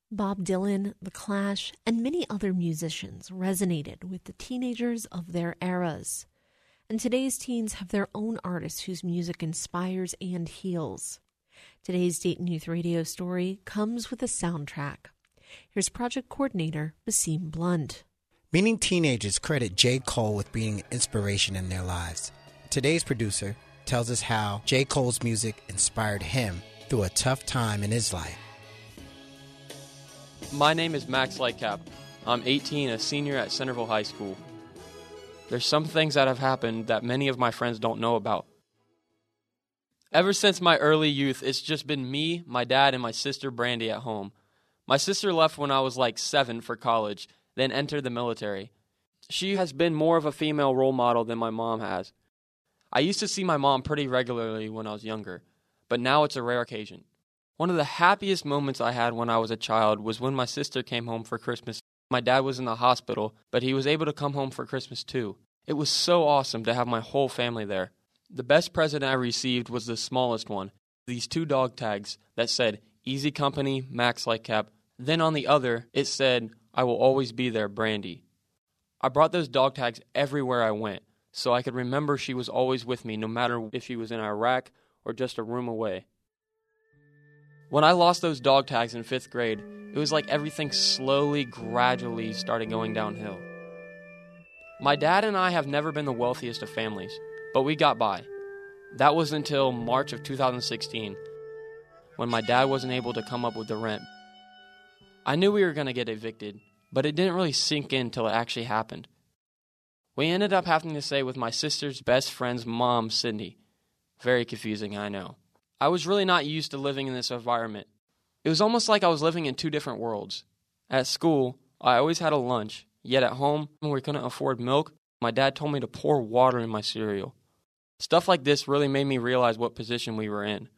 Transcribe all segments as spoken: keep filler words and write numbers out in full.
Bob Dylan, The Clash, and many other musicians resonated with the teenagers of their eras. And today's teens have their own artists whose music inspires and heals. Today's Dayton Youth Radio story comes with a soundtrack. Here's project coordinator Basim Blunt. Many teenagers credit J. Cole with being an inspiration in their lives. Today's producer tells us how J. Cole's music inspired him through a tough time in his life. My name is Max Lightcap. I'm eighteen, a senior at Centerville High School. There's some things that have happened that many of my friends don't know about. Ever since my early youth, it's just been me, my dad, and my sister Brandy at home. My sister left when I was like seven for college, then entered the military. She has been more of a female role model than my mom has. I used to see my mom pretty regularly when I was younger, but now it's a rare occasion. One of the happiest moments I had when I was a child was when my sister came home for Christmas. My dad was in the hospital, but he was able to come home for Christmas too. It was so awesome to have my whole family there. The best present I received was the smallest one, these two dog tags that said, Easy Company, Max Lightcap. Then on the other, it said, I will always be there, Brandy. I brought those dog tags everywhere I went, so I could remember she was always with me, no matter if she was in Iraq or just a room away. When I lost those dog tags in fifth grade, it was like everything slowly, gradually started going downhill. My dad and I have never been the wealthiest of families, but we got by. That was until March of two thousand sixteen, when my dad wasn't able to come up with the rent. I knew we were going to get evicted, but it didn't really sink in till it actually happened. We ended up having to stay with my sister's best friend's mom, Cindy. Very confusing, I know. I was really not used to living in this environment. It was almost like I was living in two different worlds. At school, I always had a lunch, yet at home, when we couldn't afford milk, my dad told me to pour water in my cereal. Stuff like this really made me realize what position we were in.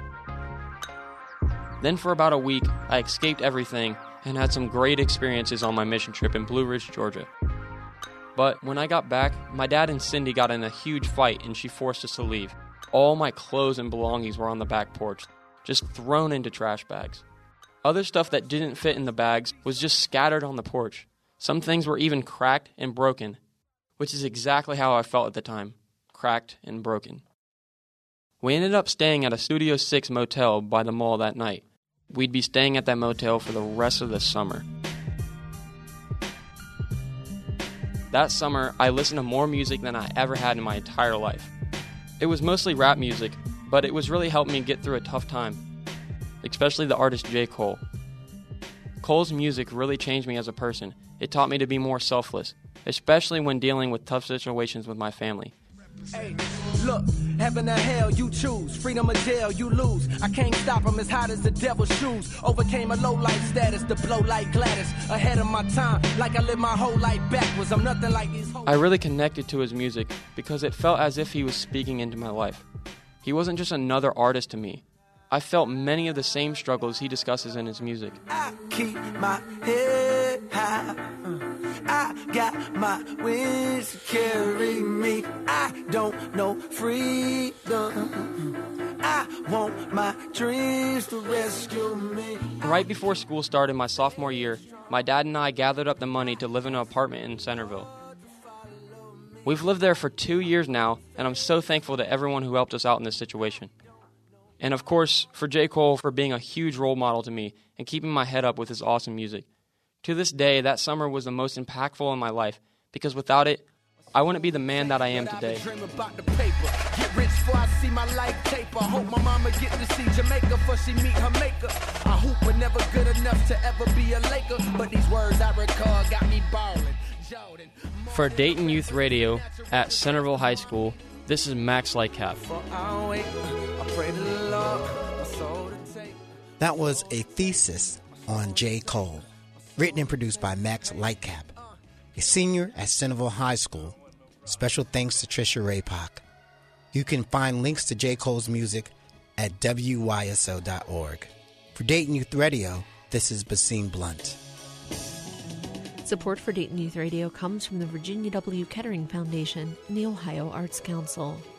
Then for about a week, I escaped everything and had some great experiences on my mission trip in Blue Ridge, Georgia. But when I got back, my dad and Cindy got in a huge fight and she forced us to leave. All my clothes and belongings were on the back porch, just thrown into trash bags. Other stuff that didn't fit in the bags was just scattered on the porch. Some things were even cracked and broken, which is exactly how I felt at the time, cracked and broken. We ended up staying at a Studio six motel by the mall that night. We'd be staying at that motel for the rest of the summer. That summer, I listened to more music than I ever had in my entire life. It was mostly rap music, but it was really helped me get through a tough time, especially the artist J. Cole. Cole's music really changed me as a person. It taught me to be more selfless, especially when dealing with tough situations with my family. Hey, look, heaven or hell, you choose. Freedom or jail, you lose. I can't stop him as hot as the devil's shoes. Overcame a low life status to blow like Gladys. Ahead of my time, like I lived my whole life backwards. I'm nothing like these whole... I really connected to his music because it felt as if he was speaking into my life. He wasn't just another artist to me. I felt many of the same struggles he discusses in his music. I keep my head high. I got my wings to carry me. I don't know freedom. I want my dreams to rescue me. Right before school started my sophomore year, my dad and I gathered up the money to live in an apartment in Centerville. We've lived there for two years now, and I'm so thankful to everyone who helped us out in this situation. And of course, for J. Cole for being a huge role model to me and keeping my head up with his awesome music. To this day, that summer was the most impactful in my life, because without it, I wouldn't be the man that I am today. Get rich before I see my life taper. Hope my mama get to see Jamaica before she meet her maker. I hoop but never good enough to ever be a Laker. But these words I recall got me balling. For Dayton Youth Radio at Centerville High School, this is Max Lightcap. That was a thesis on J. Cole, written and produced by Max Lightcap, a senior at Centerville High School. Special thanks to Trisha Raypock. You can find links to J. Cole's music at W Y S O dot org. For Dayton Youth Radio, this is Basim Blunt. Support for Dayton Youth Radio comes from the Virginia W. Kettering Foundation and the Ohio Arts Council.